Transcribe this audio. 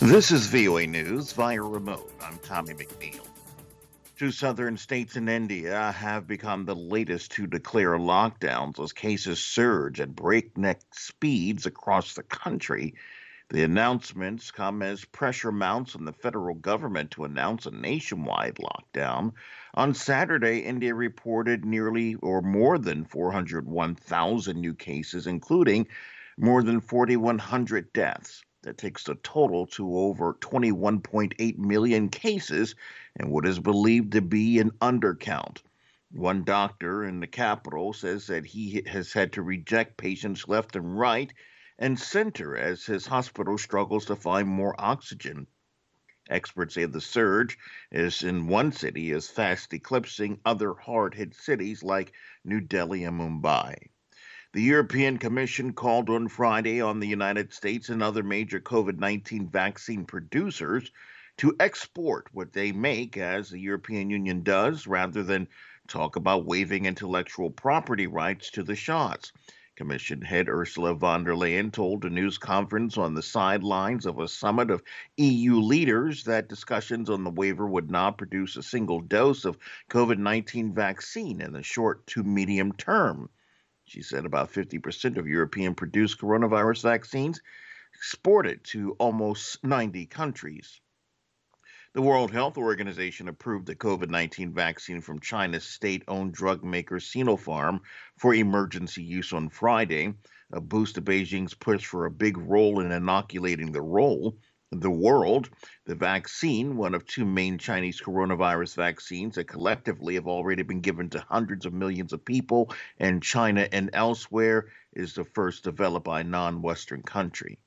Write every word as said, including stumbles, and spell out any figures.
This is V O A News via remote. I'm Tommy McNeil. Two southern states in India have become the latest to declare lockdowns as cases surge at breakneck speeds across the country. The announcements come as pressure mounts on the federal government to announce a nationwide lockdown. On Saturday, India reported nearly or more than four hundred one thousand new cases, including more than four thousand one hundred deaths. That takes the total to over twenty-one point eight million cases in what is believed to be an undercount. One doctor in the capital says that he has had to reject patients left and right and center as his hospital struggles to find more oxygen. Experts say the surge is in one city is fast eclipsing other hard hit cities like New Delhi and Mumbai. The European Commission called on Friday on the United States and other major COVID nineteen vaccine producers to export what they make, as the European Union does, rather than talk about waiving intellectual property rights to the shots. Commission head Ursula von der Leyen told a news conference on the sidelines of a summit of E U leaders that discussions on the waiver would not produce a single dose of COVID nineteen vaccine in the short to medium term. She said about fifty percent of European produced coronavirus vaccines exported to almost ninety countries. The World Health Organization approved the COVID nineteen vaccine from China's state owned drug maker Sinopharm for emergency use on Friday, a boost to Beijing's push for a big role in inoculating the role. The world, the vaccine, one of two main Chinese coronavirus vaccines that collectively have already been given to hundreds of millions of people in China and elsewhere, is the first developed by a non Western country.